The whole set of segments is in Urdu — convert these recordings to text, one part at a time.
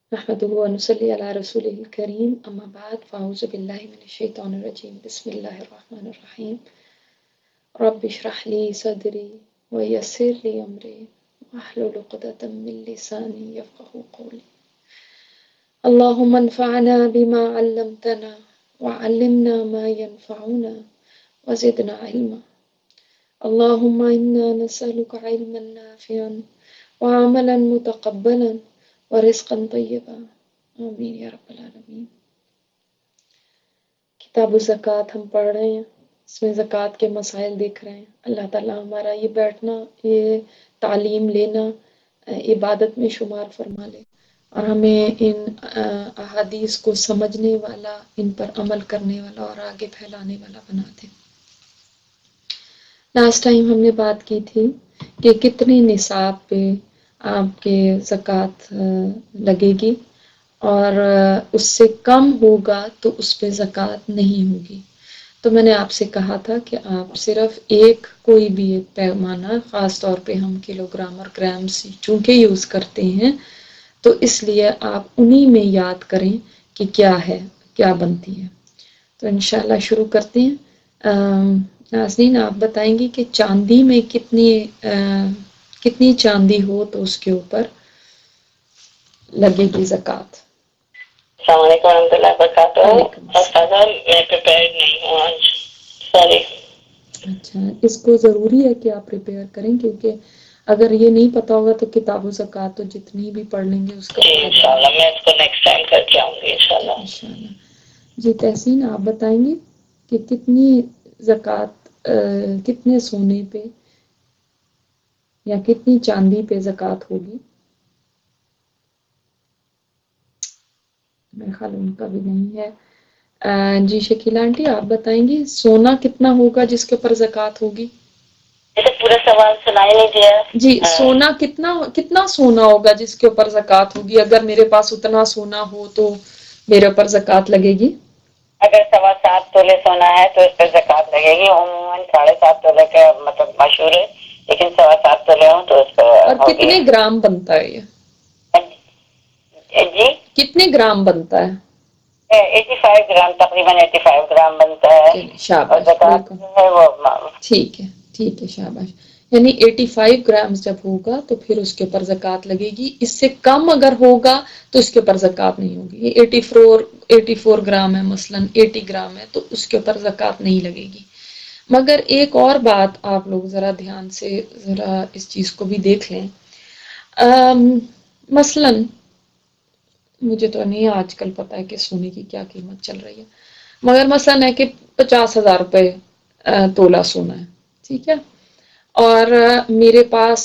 نحمده ونصلي على رسوله الكريم أما بعد فأعوذ بالله من الشيطان الرجيم بسم الله الرحمن الرحيم رب اشرح لي صدري ويسر لي أمري واحلل عقدة من لساني يفقهوا قولي اللهم انفعنا بما علمتنا وعلمنا ما ينفعنا وزدنا علما اللهم إنا نسألك علما نافعا وعملا متقبلا ورزقا طیبا آمین یا رب العالمین۔ کتاب الزکوٰۃ ہم پڑھ رہے ہیں، اس میں زکوٰۃ کے مسائل دیکھ رہے ہیں۔ اللہ تعالیٰ ہمارا یہ بیٹھنا، یہ تعلیم لینا عبادت میں شمار فرما لے اور ہمیں ان احادیث کو سمجھنے والا، ان پر عمل کرنے والا اور آگے پھیلانے والا بنا دے۔ لاسٹ ٹائم ہم نے بات کی تھی کہ کتنے نصاب پہ آپ کے زکوٰۃ لگے گی اور اس سے کم ہوگا تو اس پہ زکوٰۃ نہیں ہوگی۔ تو میں نے آپ سے کہا تھا کہ آپ صرف ایک کوئی بھی ایک پیمانہ، خاص طور پہ ہم کلو گرام اور گرام سے چونکہ یوز کرتے ہیں تو اس لیے آپ انہی میں یاد کریں کہ کیا ہے، کیا بنتی ہے۔ تو انشاءاللہ شروع کرتے ہیں۔ ناظرین آپ بتائیں گی کہ چاندی میں کتنی چاندی ہو تو اس کے اوپر لگے گی زکوٰۃ؟ السلام علیکم ورحمۃ اللہ وبرکاتہ۔ میں پریپیئرڈ نہیں ہوں آج، سوری۔ اچھا، اس کو ضروری ہے کہ آپ پریپیئر کریں کیونکہ اگر یہ نہیں پتا ہوگا تو کتاب و زکوٰۃ تو جتنی بھی پڑھ لیں گے اس کا جی انشاءاللہ میں اس کو نیکسٹ ٹائم کر کے آؤں گی انشاءاللہ۔ انشاءاللہ۔ جی تحسین آپ بتائیں گے کہ کتنی زکوٰۃ کتنے سونے پہ یا کتنی چاندی پہ زکوٰۃ ہوگی؟ میرے خیال ان کا بھی نہیں ہے۔ جی شکیلا آنٹی آپ بتائیں گی سونا کتنا ہوگا جس کے اوپر زکوٰۃ ہوگی؟ تو پورا سوال سنائی نہیں دیا۔ جی سونا کتنا سونا ہوگا جس کے اوپر زکوٰۃ ہوگی؟ اگر میرے پاس اتنا سونا ہو تو میرے اوپر زکوٰۃ لگے گی؟ اگر 7.25 تولے سونا ہے تو اس پر زکوٰۃ لگے گی۔ عموماً 7.5 تولے کا مطلب مشہور ہے، لیکن 7.25 تولے ہوں تو اس پر اور کتنے گرام بنتا ہے یہ؟ جی کتنے گرام بنتا ہے؟ 85 گرام، تقریباً 85 گرام بنتا ہے۔ شاباش، ٹھیک ہے شاباش۔ یعنی 85 گرام جب ہوگا تو پھر اس کے اوپر زکوٰۃ لگے گی۔ اس سے کم اگر ہوگا تو اس کے اوپر زکوٰۃ نہیں ہوگی۔ یہ 84 گرام ہے مثلاً، 80 گرام ہے تو اس کے اوپر زکوٰۃ نہیں لگے گی۔ مگر ایک اور بات آپ لوگ ذرا دھیان سے ذرا اس چیز کو بھی دیکھ لیں۔ مثلاً مجھے تو نہیں آج کل پتا ہے کہ سونے کی کیا قیمت چل رہی ہے، مگر مثلاً ہے کہ 50,000 روپے تولہ سونا ہے، ٹھیک ہے، اور میرے پاس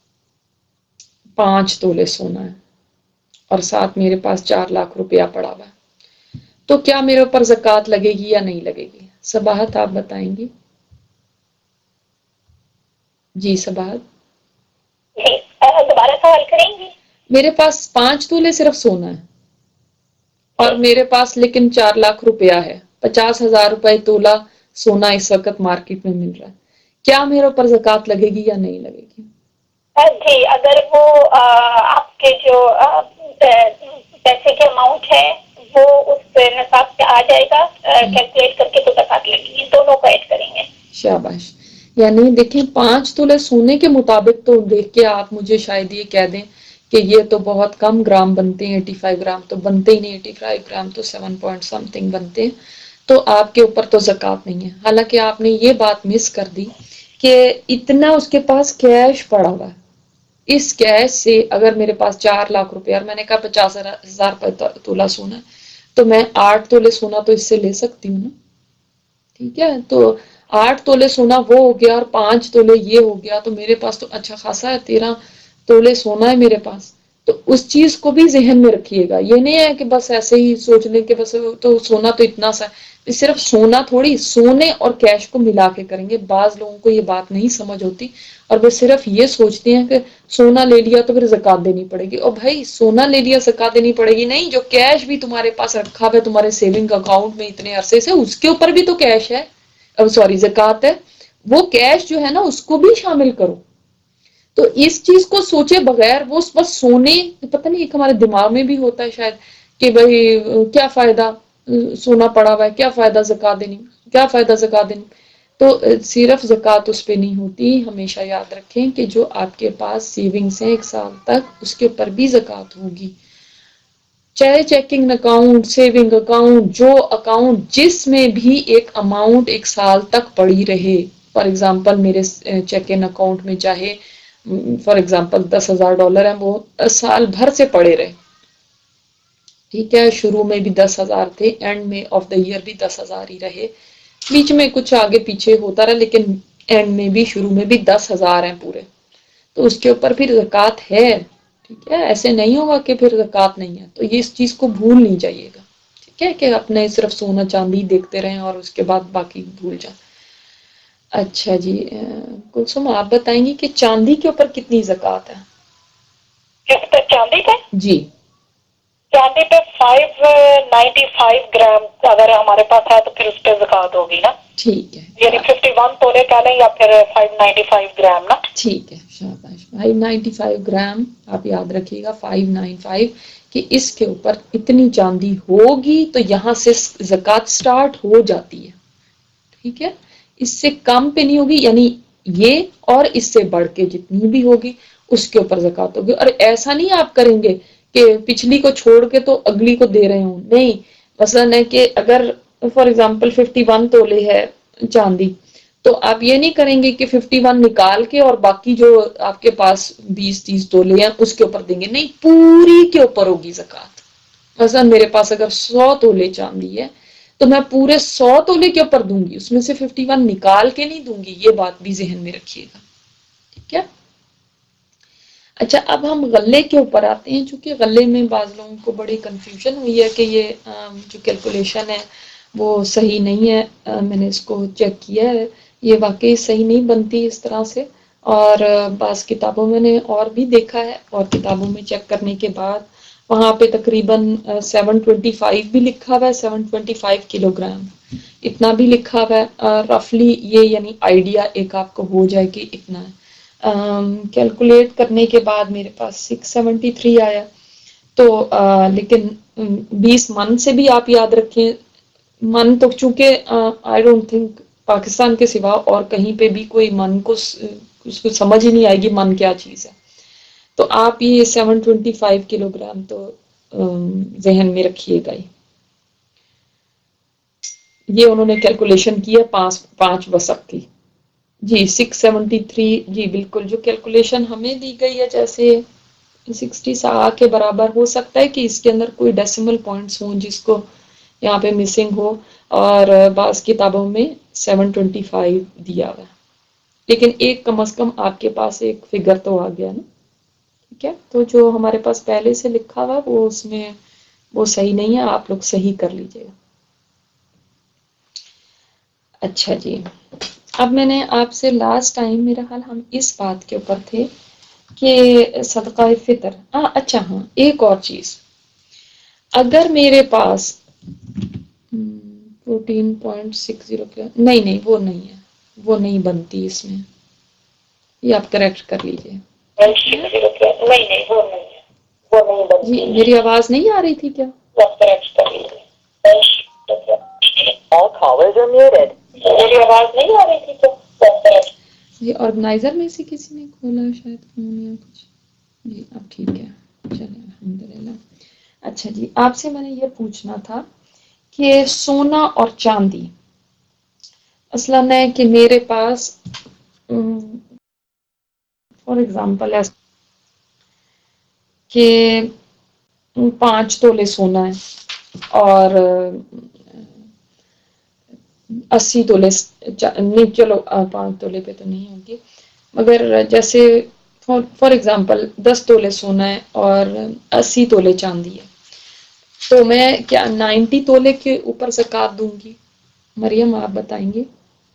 5 تولے سونا ہے اور ساتھ میرے پاس 4 لاکھ روپیہ پڑا ہوا ہے، تو کیا میرے اوپر زکوٰۃ لگے گی یا نہیں لگے گی؟ صباحت آپ بتائیں گی؟ جی صباحت دوبارہ سوال کریں گی؟ میرے پاس 5 تولے صرف سونا ہے اور میرے پاس لیکن 4 لاکھ روپیہ ہے، 50,000 روپے تولہ سونا اس وقت مارکیٹ میں مل رہا ہے، کیا میرے اوپر زکوٰۃ لگے گی یا نہیں لگے گی؟ جی اگر وہ آپ کے جو پیسے کے اماؤنٹ ہے وہ اس نصاب سے آ جائے گا کیلکولیٹ کر کے تو زکوٰۃ لگے گی، دونوں کو ایڈ کریں گے۔ شاباش۔ یعنی دیکھیں 5 تولے سونے کے مطابق تو دیکھ کے آپ مجھے شاید یہ کہہ دیں کہ یہ تو بہت کم گرام بنتے ہیں، 85 گرام تو بنتے ہی نہیں، 85 گرام تو 7 پوائنٹ سم تھنگ بنتے ہیں، تو آپ کے اوپر تو زکوٰۃ نہیں ہے۔ حالانکہ آپ نے یہ بات مس کر دی کہ اتنا اس کے پاس کیش پڑا ہوا ہے، اس کیش سے اگر میرے پاس 4 لاکھ روپے اور میں نے کہا 50,000 روپے تولہ سونا ہے تو میں 8 تولے سونا تو اس سے لے سکتی ہوں نا، ٹھیک ہے، تو 8 تولے سونا وہ ہو گیا اور 5 تولے یہ ہو گیا، تو میرے پاس تو اچھا خاصا ہے، 13 تولے سونا ہے میرے پاس۔ تو اس چیز کو بھی ذہن میں رکھیے گا، یہ نہیں ہے کہ بس ایسے ہی سوچ لیں کہ بس تو سونا تو اتنا سا ہے، صرف سونا تھوڑی، سونے اور کیش کو ملا کے کریں گے۔ بعض لوگوں کو یہ بات نہیں سمجھ ہوتی اور وہ صرف یہ سوچتے ہیں کہ سونا لے لیا تو پھر زکوٰۃ دینی پڑے گی، اور بھائی سونا لے لیا زکوٰۃ دینی پڑے گی نہیں، جو کیش بھی تمہارے پاس رکھا ہوا ہے تمہارے سیونگ اکاؤنٹ میں اتنے عرصے سے، اس کے اوپر بھی تو کیش ہے، سوری زکوٰۃ ہے، وہ کیش جو ہے نا اس کو بھی شامل کرو۔ تو اس چیز کو سوچے بغیر وہ بس سونے، پتہ نہیں ایک ہمارے دماغ میں بھی ہوتا ہے شاید کہ بھئی کیا فائدہ سونا پڑا ہوا ہے، کیا فائدہ زکوٰۃ دینی، کیا فائدہ زکوٰۃ دینی. تو صرف زکوٰۃ اس پہ نہیں ہوتی، ہمیشہ یاد رکھیں کہ جو آپ کے پاس سیونگز ہیں 1 سال تک اس کے اوپر بھی زکوٰۃ ہوگی. چاہے چیکنگ اکاؤنٹ، سیونگ اکاؤنٹ، جو اکاؤنٹ جس میں بھی ایک اماؤنٹ 1 سال تک پڑی رہے. فار ایگزامپل میرے چیکنگ اکاؤنٹ میں چاہے فار ایگزامپل $10,000 ہیں، وہ سال بھر سے پڑے رہے. ٹھیک ہے، شروع میں بھی 10,000 تھے، اینڈ میں آف دا ایئر بھی 10,000 ہی رہے، بیچ میں کچھ آگے پیچھے ہوتا رہا، لیکن اینڈ میں بھی شروع میں بھی 10,000 ہیں پورے. تو اس کے اوپر پھر زکوٰۃ ہے. ٹھیک ہے، ایسے نہیں ہوگا کہ پھر زکوٰۃ نہیں ہے. تو یہ اس چیز کو بھول نہیں جائیے گا. ٹھیک ہے کہ اپنے صرف سونا چاندی دیکھتے رہیں اور اس کے بعد باقی بھول جائیں. اچھا جی، کلثوم آپ بتائیں گی کہ چاندی کے اوپر کتنی زکوٰۃ ہے؟ کس پہ؟ چاندی پہ؟ جی چاندی پہ 595 گرام اگر ہمارے پاس ہے تو پھر اس پہ زکوٰۃ ہوگی نا. ٹھیک ہے، یعنی 51 تولے کہہ لیں یا پھر 595 گرام نا. ٹھیک ہے، شاباش. 595 گرام آپ یاد رکھیے گا، 595 کہ اس کے اوپر اتنی چاندی ہوگی تو یہاں سے زکوٰۃ سٹارٹ ہو جاتی ہے. ٹھیک ہے، اس سے کم پہ نہیں ہوگی، یعنی یہ اور اس سے بڑھ کے جتنی بھی ہوگی اس کے اوپر زکوٰۃ ہوگی. اور ایسا نہیں آپ کریں گے کہ پچھلی کو چھوڑ کے تو اگلی کو دے رہے ہوں، نہیں. مثلاً ہے کہ اگر فار ایگزامپل 51 تولے ہے چاندی، تو آپ یہ نہیں کریں گے کہ 51 نکال کے اور باقی جو آپ کے پاس 20-30 تولے ہیں اس کے اوپر دیں گے، نہیں، پوری کے اوپر ہوگی زکوٰۃ. مثلاً میرے پاس اگر 100 تولے چاندی ہے تو میں پورے 100 تولے کے اوپر دوں گی، اس میں سے 51 نکال کے نہیں دوں گی. یہ بات بھی ذہن میں رکھیے گا. ٹھیک ہے. اچھا، اب ہم غلے کے اوپر آتے ہیں، چونکہ غلے میں بعض لوگوں کو بڑی کنفیوژن ہوئی ہے کہ یہ جو کیلکولیشن ہے وہ صحیح نہیں ہے. میں نے اس کو چیک کیا ہے، یہ واقعی صحیح نہیں بنتی اس طرح سے. اور بعض کتابوں میں نے اور بھی دیکھا ہے، اور کتابوں میں چیک کرنے کے بعد وہاں پہ تقریباً 725 بھی لکھا ہوا ہے، 725 کلو گرام اتنا بھی لکھا ہوا ہے. رفلی یہ یعنی آئیڈیا ایک آپ کو ہو جائے کہ اتنا ہے. کیلکولیٹ کرنے کے بعد میرے پاس 673 آیا. تو لیکن 20 من سے بھی آپ یاد رکھیں، من تو چونکہ آئی ڈونٹ تھنک پاکستان کے سوا اور کہیں پہ بھی کوئی من کو اس کو سمجھ ہی نہیں آئے گی من کیا چیز ہے. تو آپ یہ 725 کلو گرام تو ذہن میں رکھیے گا ہی. یہ انہوں نے کیلکولیشن کی ہے 5 وسق کی. جی 673، جی بالکل جو کیلکولیشن ہمیں دی گئی ہے، جیسے 60 کے برابر ہو سکتا ہے کہ اس کے اندر کوئی ڈیسیمل پوائنٹس ہوں جس کو یہاں پہ مسنگ ہو، اور بعض کتابوں میں 725 دیا ہوا ہے. لیکن ایک کم از کم آپ کے پاس ایک فگر تو آ گیا نا. ٹھیک ہے، تو جو ہمارے پاس پہلے سے لکھا ہوا وہ اس میں وہ صحیح نہیں ہے، آپ لوگ صحیح کر لیجئے گا. اچھا جی، اب میں نے آپ سے لاسٹ ٹائم میرا خیال ہم اس بات کے اوپر تھے کہ صدقہ فطر. اچھا ہاں، ایک اور چیز، اگر میرے پاس 14.60 نہیں وہ نہیں ہے، وہ نہیں بنتی اس میں، یہ آپ کریکٹ کر لیجئے. نہیں وہ نہیں ہے، وہ نہیں بنتی. جی میری آواز نہیں آ رہی تھی کیا؟ میری آواز نہیں آ رہی تھی کیا؟ یہ آرگنائزر میں سے کسی نے کھولا شاید فون یا کچھ. جی اب ٹھیک ہے، چلیں الحمدللہ. اچھا جی، آپ سے میں نے یہ پوچھنا تھا کہ سونا اور چاندی، مثلاً ہے کہ میرے پاس فار ایگزامپل کہ 5 تولے سونا ہے اور 80 تولے نہیں، چلو 5 تولے پہ تو نہیں ہوگی، مگر جیسے فار ایگزامپل 10 تولے سونا ہے اور 80 تولے چاندی ہے، تو میں کیا 90 تولے کے اوپر زکوٰۃ دوں گی؟ مریم آپ بتائیں گے.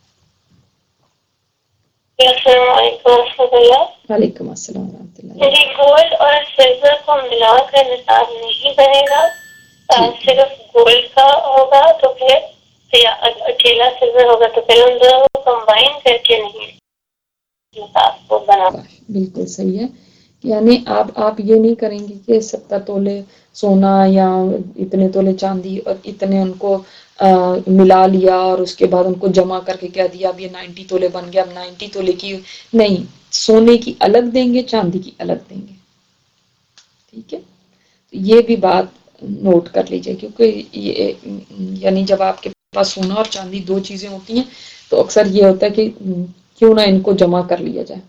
السلام علیکم ورحمۃ اللہ. وعلیکم السلام ورحمۃ اللہ. جی، گولڈ اور سلور کو ملا کر نصاب نہیں بنے گا، صرف گولڈ کا ہوگا تو پھر اکیلا سلور ہوگا تو پھر ان دونوں کو کمبائن کر کے نہیں نصاب کو بنا. بالکل صحیح ہے. یعنی آپ یہ نہیں کریں گے کہ 70 تولے سونا یا اتنے تولے چاندی اور اتنے ان کو ملا لیا اور اس کے بعد ان کو جمع کر کے کہہ دیا اب یہ 90 تولے بن گیا، اب 90 تولے کی نہیں، سونے کی الگ دیں گے، چاندی کی الگ دیں گے. ٹھیک ہے، یہ بھی بات نوٹ کر لیجئے، کیونکہ یہ یعنی جب آپ کے پاس سونا اور چاندی دو چیزیں ہوتی ہیں تو اکثر یہ ہوتا ہے کہ کیوں نہ ان کو جمع کر لیا جائے.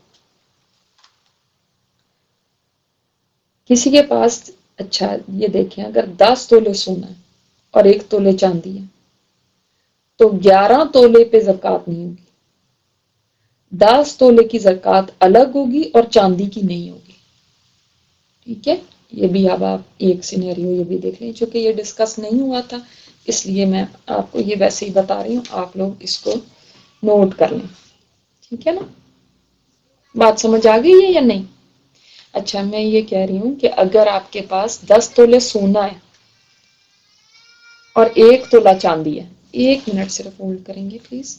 کسی کے پاس اچھا یہ دیکھیں اگر 10 تولے سونا ہے اور 1 تولے چاندی ہے تو 11 تولے پہ زکوٰۃ نہیں ہوگی، 10 تولے کی زکوٰۃ الگ ہوگی اور چاندی کی نہیں ہوگی. ٹھیک ہے، یہ بھی اب آپ ایک سینیریو یہ بھی دیکھ لیں، چونکہ یہ ڈسکس نہیں ہوا تھا اس لیے میں آپ کو یہ ویسے ہی بتا رہی ہوں، آپ لوگ اس کو نوٹ کر لیں. ٹھیک ہے نا، بات سمجھ آ گئی ہے یا نہیں؟ اچھا میں یہ کہہ رہی ہوں کہ اگر آپ کے پاس 10 تولے سونا ہے اور 1 تولہ چاندی ہے، 1 منٹ صرف ہولڈ کریں گے پلیز.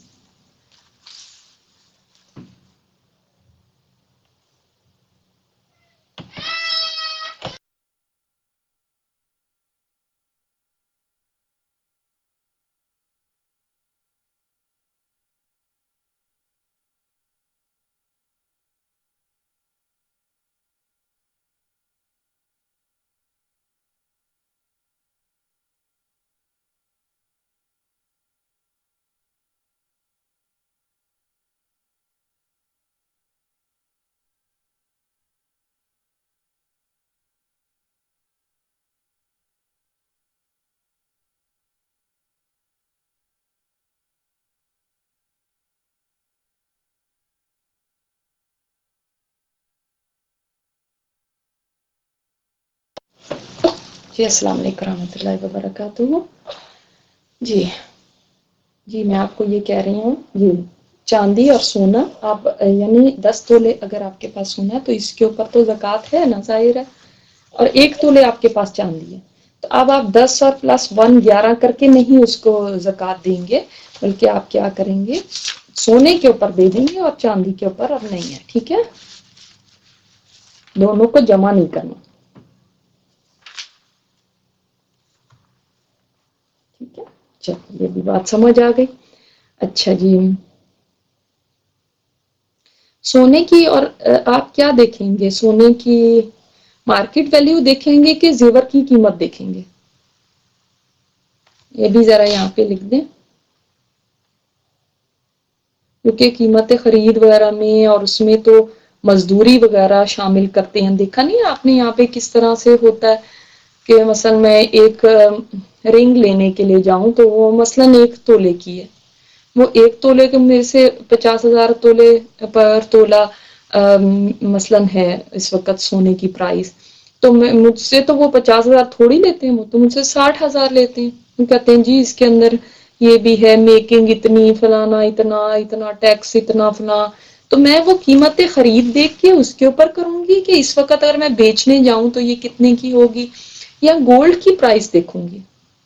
جی السلام علیکم ورحمۃ اللہ وبرکاتہ. جی میں آپ کو یہ کہہ رہی ہوں، جی چاندی اور سونا آپ یعنی 10 تولے اگر آپ کے پاس سونا ہے تو اس کے اوپر تو زکوٰۃ ہے نا، ظاہر ہے، اور 1 تولے آپ کے پاس چاندی ہے تو اب آپ 10 اور +1 11 کر کے نہیں اس کو زکوٰۃ دیں گے، بلکہ آپ کیا کریں گے، سونے کے اوپر دے دیں گے اور چاندی کے اوپر اب نہیں ہے. ٹھیک ہے، دونوں کو جمع نہیں کرنا. ٹھیک ہے، چلیے یہ بھی بات سمجھ آ گئی. اچھا جی، سونے کی اور آپ کیا دیکھیں گے، سونے کی مارکیٹ ویلیو دیکھیں گے کہ زیور کی قیمت دیکھیں گے؟ یہ بھی ذرا یہاں پہ لکھ دیں، کیونکہ قیمت خرید وغیرہ میں اور اس میں تو مزدوری وغیرہ شامل کرتے ہیں. دیکھا نہیں آپ نے یہاں پہ کس طرح سے ہوتا ہے کہ مثلا میں ایک رنگ لینے کے لیے جاؤں تو وہ مثلا 1 تولے کی ہے، وہ 1 تولے کے میرے سے 50,000 تولے پر تولہ مثلا ہے اس وقت سونے کی پرائس، تو مجھ سے تو وہ 50,000 تھوڑی لیتے ہیں، وہ تو مجھ سے 60,000 لیتے ہیں. وہ کہتے ہیں جی اس کے اندر یہ بھی ہے، میکنگ اتنی، فلانا اتنا ٹیکس اتنا فلاں. تو میں وہ قیمت خرید دیکھ کے اس کے اوپر کروں گی کہ اس وقت اگر میں بیچنے جاؤں تو یہ کتنے کی ہوگی، یا گولڈ کی پرائس دیکھوں گی؟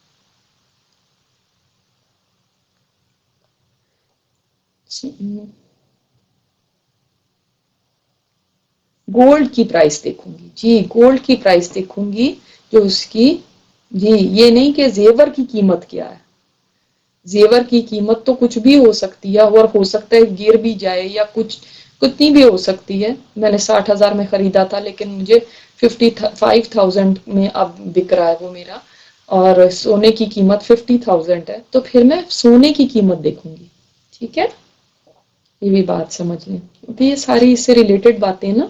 گولڈ کی پرائس دیکھوں گی، جی گولڈ کی پرائس دیکھوں گی جو اس کی، جی یہ نہیں کہ زیور کی قیمت کیا ہے. زیور کی قیمت تو کچھ بھی ہو سکتی ہے اور ہو سکتا ہے گر بھی جائے یا کچھ کتنی بھی ہو سکتی ہے. میں نے 60,000 میں خریدا تھا لیکن مجھے 55,000 میں اب بک رہا ہے وہ میرا، اور سونے کی قیمت 50,000 ہے، تو پھر میں سونے کی قیمت دیکھوں گی. ٹھیک ہے، یہ بھی بات سمجھ لیں کیونکہ یہ ساری اس سے ریلیٹڈ باتیں نا.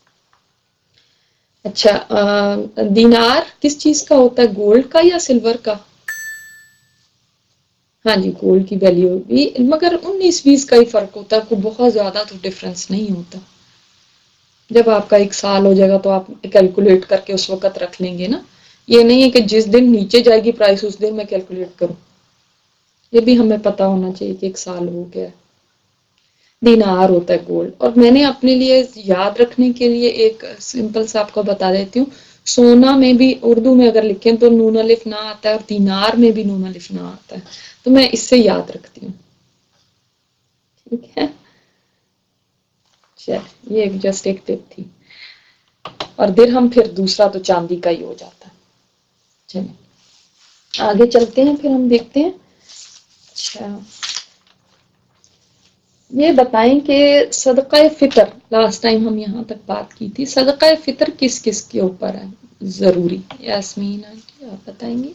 اچھا دینار کس چیز کا ہوتا ہے، گولڈ کا یا سلور کا؟ ہاں جی گولڈ کی ویلیو بھی، مگر 19-20 کا ہی فرق ہوتا ہے، کوئی بہت زیادہ تو ڈفرنس نہیں ہوتا. جب آپ کا 1 سال ہو جائے گا تو آپ کیلکولیٹ کر کے اس وقت رکھ لیں گے نا. یہ نہیں ہے کہ جس دن نیچے جائے گی پرائس اس دن میں کیلکولیٹ کروں، یہ بھی ہمیں پتا ہونا چاہیے کہ 1 سال ہو گیا. دینار ہوتا ہے گولڈ. اور میں نے اپنے لیے یاد رکھنے کے لیے ایک سمپل سا آپ کو بتا دیتی ہوں، سونا میں بھی اردو میں اگر لکھیں تو نون الف نہ آتا ہے اور دینار میں بھی نون الف نہ آتا ہے، تو میں اس سے یاد رکھتی ہوں. ٹھیک ہے، चलिए ये जस्ट एक टिप थी, और दिरहम फिर दूसरा तो चांदी का ही हो जाता है। चलिए आगे चलते हैं, फिर हम देखते हैं। अच्छा ये बताएं कि सदका फितर, लास्ट टाइम हम यहाँ तक बात की थी, सदका फितर किस किस के ऊपर है जरूरी? यास्मीन आंटी आप बताएंगी।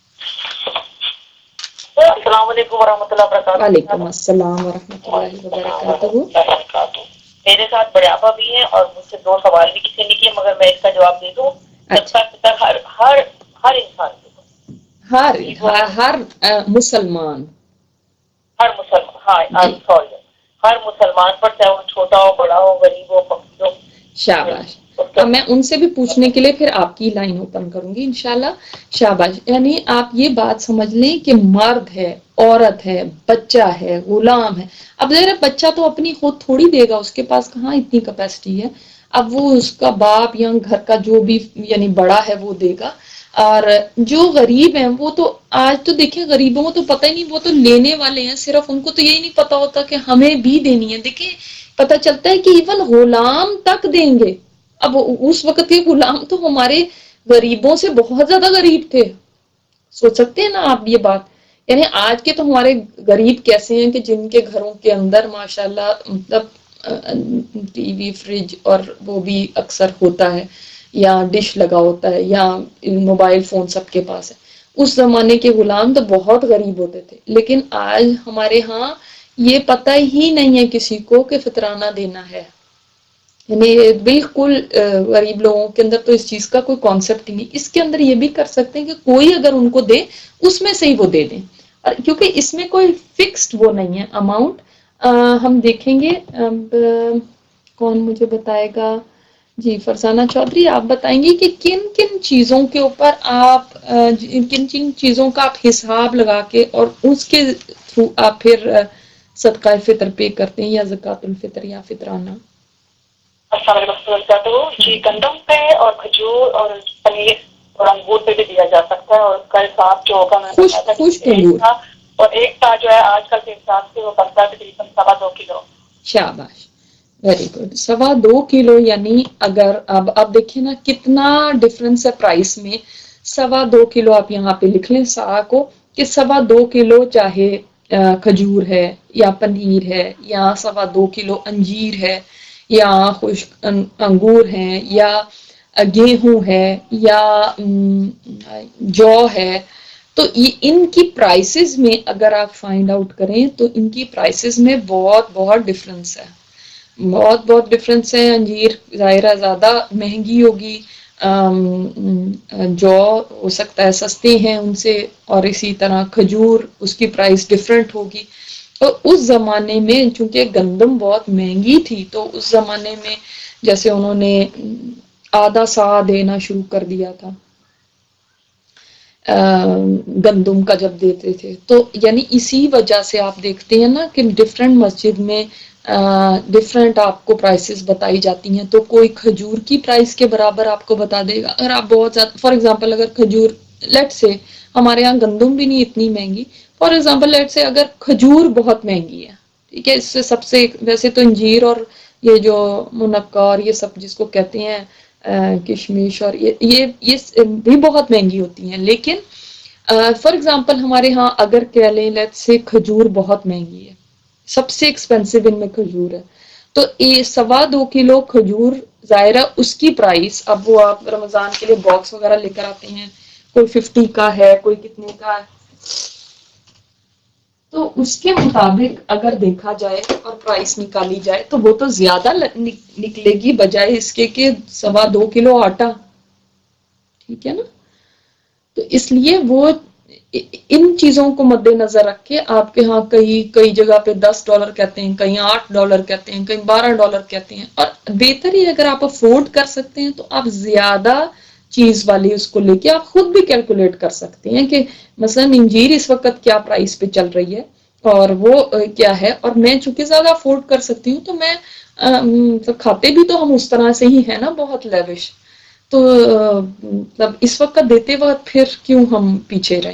अस्सलाम वालेकुम वरहमतुल्लाहि वबरकातुहू। वालेकुम अस्सलाम वरहमतुल्लाहि वबरकातुहू। मेरे साथ बड़े आपा भी हैं और मुझसे 2 सवाल भी किसी ने किए, मगर मैं इसका जवाब दे दूं। अच्छा हर हर हर इंसान को, हर मुसलमान, हर मुसलमान, हाँ जी सॉरी, हर मुसलमान पर, चाहे वो छोटा हो, बड़ा हो, गरीब हो, फकीर हो, शाबाश। अब मैं उनसे भी पूछने के लिए फिर आपकी लाइन ओपन करूंगी इंशाल्लाह। शाबाश, यानी आप ये बात समझ लें कि मर्द है, औरत है, बच्चा है, गुलाम है। अब जरा बच्चा तो अपनी खुद थोड़ी देगा, उसके पास कहाँ इतनी कैपेसिटी है। अब वो उसका बाप या घर का जो भी यानी बड़ा है वो देगा। और जो गरीब हैं वो तो आज तो देखिए गरीबों को तो पता ही नहीं, वो तो लेने वाले हैं, सिर्फ उनको तो यही नहीं पता होता कि हमें भी देनी है। देखिए पता चलता है कि इवन गुलाम तक देंगे। अब उस वक्त के गुलाम तो हमारे गरीबों से बहुत ज्यादा गरीब थे, सोच सकते हैं ना आप ये बात। यानी आज के तो हमारे गरीब कैसे हैं कि जिनके घरों के अंदर माशाल्लाह मतलब टीवी फ्रिज और वो भी अक्सर होता है, या डिश लगा होता है, या मोबाइल फोन सबके पास है। उस जमाने के गुलाम तो बहुत गरीब होते थे, लेकिन आज हमारे यहाँ ये पता ही नहीं है किसी को कि फितराना देना है। यानी बिल्कुल गरीब लोगों के अंदर तो इस चीज का कोई कॉन्सेप्ट ही नहीं। इसके अंदर ये भी कर सकते हैं कि कोई अगर उनको दे उसमें से ही वो दे दें, और क्योंकि इसमें कोई फिक्स्ड वो नहीं है अमाउंट। हम देखेंगे। अब कौन मुझे बताएगा? जी फरजाना चौधरी आप बताएंगी कि किन किन चीजों के ऊपर आप किन किन चीजों का आप हिसाब लगा के और उसके थ्रू आप फिर सदका फितर पे करते हैं, या ज़कातुल फितर या फितराना। जी, गंदम पे और खजूर और पनीर और अंगूर पे भी दिया जा सकता है, और उसका हिसाब जो होगा मैंने बताया था खुश्क एक अंगूर। था, और एक था जो है आजकल के हिसाब से वो बनता है तकरीबन 2.25 किलो। शाबाश, वेरी गुड। 2.25 किलो, यानी अगर अब देखिए ना कितना डिफरेंस है प्राइस में। 2.25 किलो आप यहाँ पे लिख लें सा को, कि 2.25 किलो चाहे खजूर है, या पनीर है, या 2.25 किलो अंजीर है, या खुश्क अंगूर है, या गेहूं है, या जौ है। तो ये इनकी प्राइसेस में अगर आप फाइंड आउट करें तो इनकी प्राइसेस में बहुत बहुत डिफरेंस है, बहुत बहुत डिफरेंस है। अंजीर ज़ाहिरा ज़्यादा महंगी होगी, जौ हो सकता है सस्ते हैं उनसे, और इसी तरह खजूर उसकी प्राइस डिफरेंट होगी। तो उस जमाने में चूंकि गंदम बहुत महंगी थी, तो उस जमाने में जैसे उन्होंने आधा सा देना शुरू कर दिया था गंदुम का जब देते थे। तो यानी इसी वजह से आप देखते हैं ना कि डिफरेंट मस्जिद में डिफरेंट आपको प्राइसेस बताई जाती हैं। तो कोई खजूर की प्राइस के बराबर आपको बता देगा। अगर आप बहुत ज्यादा, फॉर एग्जांपल अगर खजूर, लेट से हमारे यहाँ गंदुम भी नहीं इतनी महंगी, फॉर एग्जांपल लेट से अगर खजूर बहुत महंगी है, ठीक है, इससे सबसे वैसे तो अंजीर और ये जो मुनक्का और ये सब जिसको कहते हैं किशमिश, और ये भी बहुत महंगी होती हैं। लेकिन फॉर एग्जांपल हमारे यहाँ अगर कह लें लेट्स से खजूर बहुत महंगी है, सबसे एक्सपेंसिव इनमें खजूर है, तो ये 2.25 किलो खजूर ज़ाहिरा उसकी प्राइस, अब वो आप रमजान के लिए बॉक्स वगैरह लेकर आते हैं, कोई 50 का है, कोई कितने का है, तो उसके मुताबिक अगर देखा जाए और प्राइस निकाली जाए तो वो तो ज्यादा निकलेगी बजाय इसके कि 2.25 किलो आटा, ठीक है ना। तो इसलिए वो इन चीजों को मद्देनजर रख के आपके यहाँ कई कई जगह पे $10 कहते हैं, कहीं $8 कहते हैं, कहीं $12 कहते हैं। और बेहतर ही अगर आप अफोर्ड कर सकते हैं तो आप ज्यादा चीज वाली उसको लेके आप खुद भी कैलकुलेट कर सकते हैं कि मसलन इंजीर इस वक्त क्या प्राइस पे चल रही है और वो क्या है, और मैं चूंकि ज्यादा अफोर्ड कर सकती हूँ तो मैं तो खाते भी तो हम उस तरह से ही है ना, बहुत लेविश। तो मतलब इस वक्त देते वक्त फिर क्यों हम पीछे रहे।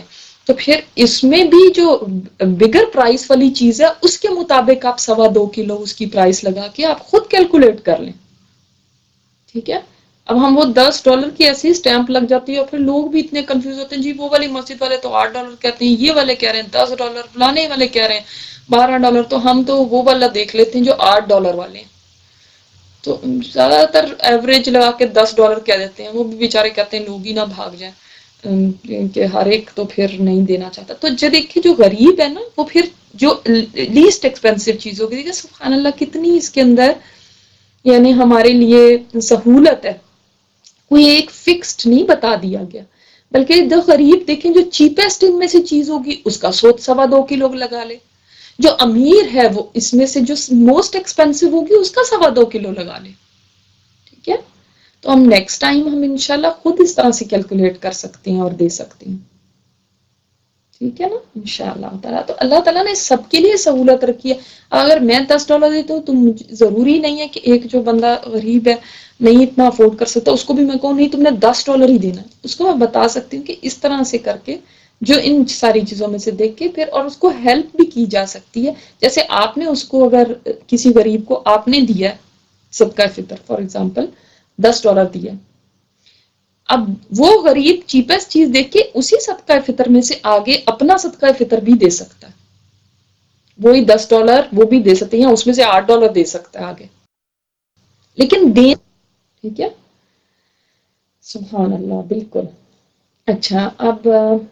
تو پھر اس میں بھی جو بگر پرائس والی چیز ہے اس کے مطابق آپ 2.25 کلو اس کی پرائس لگا کے آپ خود کیلکولیٹ کر لیں. ٹھیک ہے. اب ہم وہ $10 کی ایسی اسٹیمپ لگ جاتی ہے اور پھر لوگ بھی اتنے کنفیوز ہوتے ہیں جی وہ والی مسجد والے تو $8 کہتے ہیں, یہ والے کہہ رہے ہیں $10, فلانے والے کہہ رہے ہیں $12, تو ہم تو وہ والا دیکھ لیتے ہیں جو $8 والے ہیں. تو زیادہ تر ایوریج لگا کے $10 کہہ دیتے ہیں, وہ بھی بیچارے کہتے ہیں لوگ ہی نہ بھاگ جائیں کہ ہر ایک تو پھر نہیں دینا چاہتا. تو جو دیکھیے جو غریب ہے نا وہ پھر جو لیسٹ ایکسپینسو چیز ہوگی, دیکھیے سبحان اللہ کتنی اس کے اندر یعنی ہمارے لیے سہولت ہے. کوئی ایک فکسڈ نہیں بتا دیا گیا, بلکہ جو غریب دیکھیں جو چیپسٹ ان میں سے چیز ہوگی اس کا 2.25 کلو لگا لے, جو امیر ہے وہ اس میں سے جو موسٹ ایکسپینسو ہوگی اس کا 2.25 کلو لگا لے. ٹھیک ہے. تو ہم نیکسٹ ٹائم ہم انشاءاللہ خود اس طرح سے کیلکولیٹ کر سکتے ہیں اور دے سکتے ہیں. ٹھیک ہے نا انشاءاللہ تعالیٰ. تو اللہ تعالیٰ نے سب کے لیے سہولت رکھی ہے. اگر میں $10 دیتا ہوں تو ضروری نہیں ہے کہ ایک جو بندہ غریب ہے نہیں اتنا افورڈ کر سکتا اس کو بھی میں کہوں نہیں تم نے $10 ہی دینا ہے. اس کو میں بتا سکتی ہوں کہ اس طرح سے کر کے جو ان ساری چیزوں میں سے دیکھ کے پھر اور اس کو ہیلپ بھی کی جا سکتی ہے. جیسے آپ نے اس کو اگر کسی غریب کو آپ نے دیا صدقہ فطر فار ایگزامپل $10 دیا, اب وہ غریب چیپسٹ چیز دیکھ کے اسی صدقہ فطر میں سے آگے اپنا صدقہ فطر بھی دے سکتا ہے. وہی $10 وہ بھی دے سکتے ہیں, اس میں سے $8 دے سکتا ہے آگے, لیکن دے. ٹھیک ہے. سبحان اللہ بالکل. اچھا اب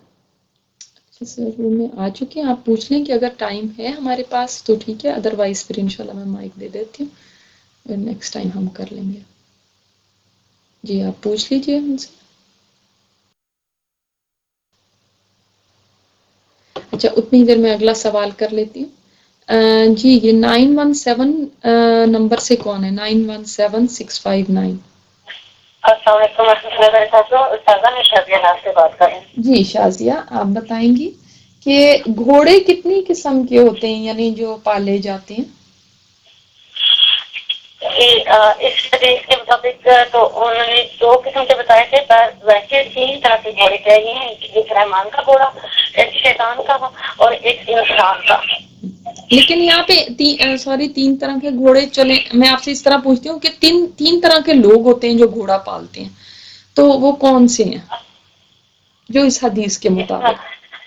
روم میں آ چکے ہیں, آپ پوچھ لیں کہ اگر ٹائم ہے ہمارے پاس تو ٹھیک ہے, ادروائز پھر انشاءاللہ میں مائک دے دیتی ہوں, نیکسٹ ٹائم ہم کر لیں گے. جی آپ پوچھ لیجئے ان سے. اچھا اتنی دیر میں اگلا سوال کر لیتی ہوں. جی یہ 917 نمبر سے کون ہے؟ 917659. السلام علیکم ورحمۃ اللہ وبرکاتہ. استاذہ میں شازیہ ناز سے بات کر رہی ہوں. جی شازیہ آپ بتائیں گی کہ گھوڑے کتنی قسم کے ہوتے ہیں یعنی جو پالے جاتے ہیں؟ اس حدیث کے مطابق تو انہوں نے 2 قسم کے بتائے تھے, پر ویسے 3 طرح کے گھوڑے چاہیے ہیں, ایک رحمان کا گھوڑا, ایک شیطان کا اور ایک انسان کا. لیکن یہاں پہ 3 طرح کے گھوڑے, چلیں میں آپ سے اس طرح پوچھتی ہوں کہ تین طرح کے لوگ ہوتے ہیں جو گھوڑا پالتے ہیں, تو وہ کون سے ہیں جو اس حدیث کے مطابق؟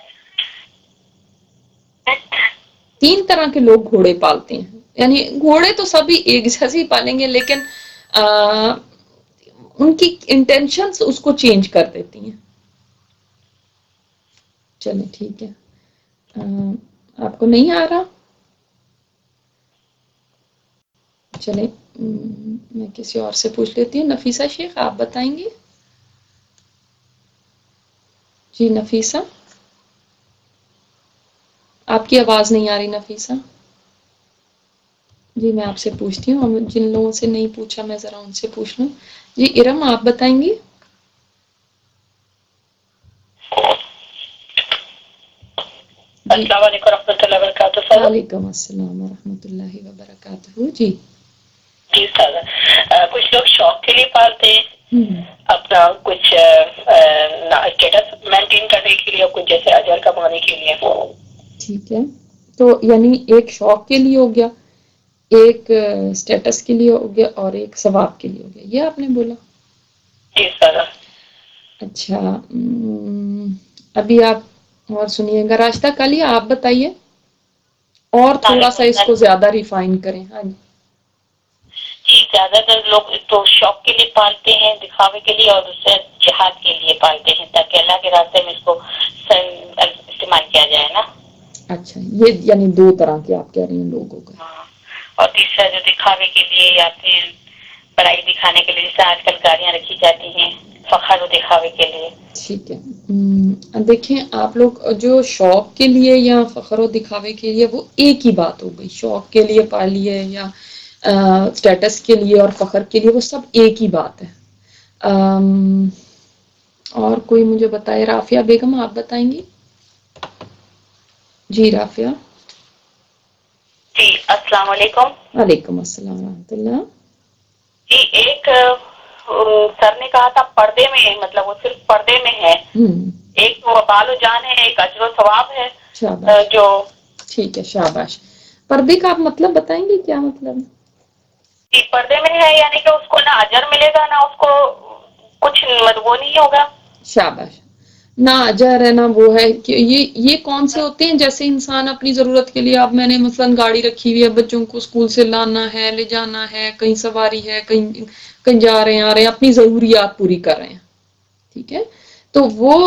3 طرح کے لوگ گھوڑے پالتے ہیں, یعنی گھوڑے تو سبھی ایک جیسے ہی پالیں گے لیکن ان کی انٹینشنز اس کو چینج کر دیتی ہیں. چلیں ٹھیک ہے. آپ کو نہیں آ رہا؟ چلیں میں کسی اور سے پوچھ لیتی ہوں. نفیسہ شیخ آپ بتائیں گی؟ جی نفیسہ, آپ کی آواز نہیں آ رہی نفیسہ. جی میں آپ سے پوچھتی ہوں, جن لوگوں سے نہیں پوچھا میں ذرا ان سے پوچھ لوں. جی ارم آپ بتائیں گی؟ جی السلام علیکم ورحمۃ اللہ وبرکاتہ. وعلیکم السلام ورحمۃ اللہ وبرکاتہ. جی جی استاذہ, کچھ لوگ شوق کے لیے پالتے ہیں اپنا کچھ اسٹیٹس مینٹین کرنے کے لیے, کچھ جیسے اجر کمانے کے لیے. ٹھیک ہے, تو یعنی ایک شوق کے لیے ہو گیا, ایک اسٹیٹس کے لیے ہو گیا, اور ایک ثواب کے لیے ہو گیا, یہ آپ نے بولا. جی استاذہ. اچھا ابھی آپ اور سنیے گا, راستہ کل آپ بتائیے اور تھوڑا سا اس کو زیادہ ریفائن کریں. ہاں جی. جی زیادہ تر لوگ تو شوق کے لیے پالتے ہیں, دکھاوے کے لیے, اور دوسرے جہاد کے لیے پالتے ہیں تاکہ اللہ کے راستے میں اس کو استعمال کیا جائے نا. اچھا یہ یعنی 2 طرح کے آپ کہہ رہی ہیں لوگوں کا. اور تیسرا جو دکھاوے کے لیے یا پھر پڑھائی دکھانے کے لیے, جیسے آج کل گاڑیاں رکھی جاتی ہیں فخر و دکھاوے کے لیے. ٹھیک ہے. دیکھیں آپ لوگ جو شوق کے لیے یا فخر و دکھاوے کے لیے وہ ایک ہی بات ہو گئی, شوق کے لیے پالیے یا اسٹیٹس کے لیے اور فخر کے لیے, وہ سب ایک ہی بات ہے. اور کوئی مجھے بتائے, رافیہ بیگم آپ بتائیں گی؟ جی رافیہ. جی السلام علیکم. وعلیکم السلام ورحمۃ اللہ. جی ایک سر نے کہا تھا پردے میں, مطلب وہ صرف پردے میں ہے, ایک تو وبال و جان ہے، ایک اجر و ثواب ہے شاباش، جو ٹھیک ہے، شاباش. پردے کا آپ مطلب بتائیں گے کیا مطلب ہے؟ پردے میں ہے، یعنی کہ اس کو نہ اجر ملے گا نہ اس کو کچھ وہ نہیں ہوگا. شاباش. نہ اجر ہے نہ وہ ہے کہ یہ کون سے ہوتے ہیں؟ جیسے انسان اپنی ضرورت کے لیے، اب میں نے مثلا گاڑی رکھی ہوئی ہے، بچوں کو اسکول سے لانا ہے، لے جانا ہے، کہیں سواری ہے، کہیں جا رہے ہیں آ رہے ہیں، اپنی ضروریات پوری کر رہے ہیں، ٹھیک ہے. تو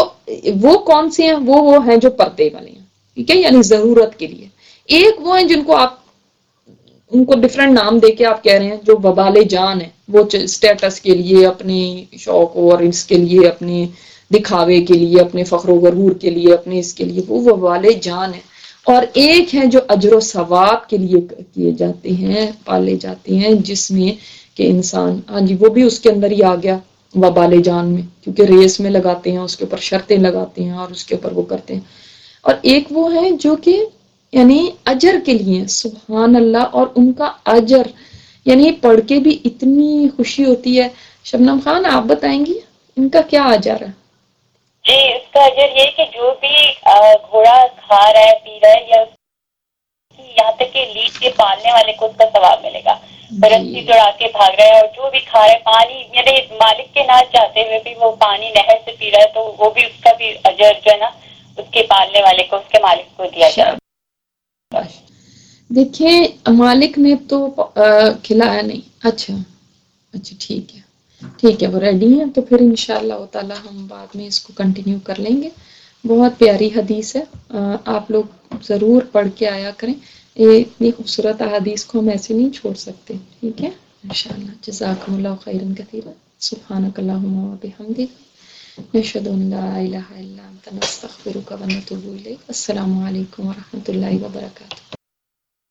وہ کون سے ہیں؟ وہ ہیں جو پردے والے ہیں، ٹھیک ہے، یعنی ضرورت کے لیے. ایک وہ ہیں جن کو آپ ان کو ڈفرینٹ نام دے کے آپ کہہ رہے ہیں جو وبال جان ہے، وہ اسٹیٹس کے لیے، اپنے شوق اور اس کے لیے، اپنے دکھاوے کے لیے، اپنے فخر و غرور کے لیے، اپنے اس کے لیے، وہ وبال جان ہے. اور ایک ہے جو اجر و ثواب کے لیے کیے جاتے ہیں، پالے جاتے ہیں، جس میں کہ انسان، ہاں جی، وہ بھی اس کے اندر ہی آ گیا وبال جان میں، کیونکہ ریس میں لگاتے ہیں، اس کے اوپر شرطیں لگاتے ہیں اور اس کے اوپر وہ کرتے ہیں. اور ایک وہ ہے جو کہ یعنی اجر کے لیے، سبحان اللہ، اور ان کا اجر یعنی پڑھ کے بھی اتنی خوشی ہوتی ہے. شبنم خان آپ بتائیں گی ان کا کیا اجر ہے؟ جی، اس کا اجر یہ کہ جو بھی گھوڑا کھا رہا ہے، پی رہا ہے، یا یہاں تک کہ لیڈ کے پالنے والے کو اس کا ثواب ملے گا. رسی جی، دوڑا کے بھاگ رہا ہے اور جو بھی کھا رہا ہے پانی، یعنی مالک کے نہ چاہتے ہوئے بھی وہ پانی نہر سے پی رہا ہے، تو وہ بھی اس کا بھی اجر جو ہے نا اس کے پالنے والے کو، اس کے مالک کو دیا جائے. شاباش. دیکھیں مالک نے تو کھلایا نہیں. اچھا ٹھیک ہے، ٹھیک ہے، وہ ریڈی ہیں تو پھر انشاءاللہ تعالی ہم بعد میں اس کو کنٹینیو کر لیں گے. بہت پیاری حدیث ہے، آپ لوگ ضرور پڑھ کے آیا کریں. یہ اتنی خوبصورت احادیث کو ہم ایسے نہیں چھوڑ سکتے، ٹھیک ہے. انشاءاللہ. جزاکم اللہ خیرا کثیرا. سبحانک اللہم و بحمدک، نشہد ان لا الہ الا انت، نستغفرک و نتوب الیک. السلام علیکم و رحمۃ اللہ وبرکاتہ.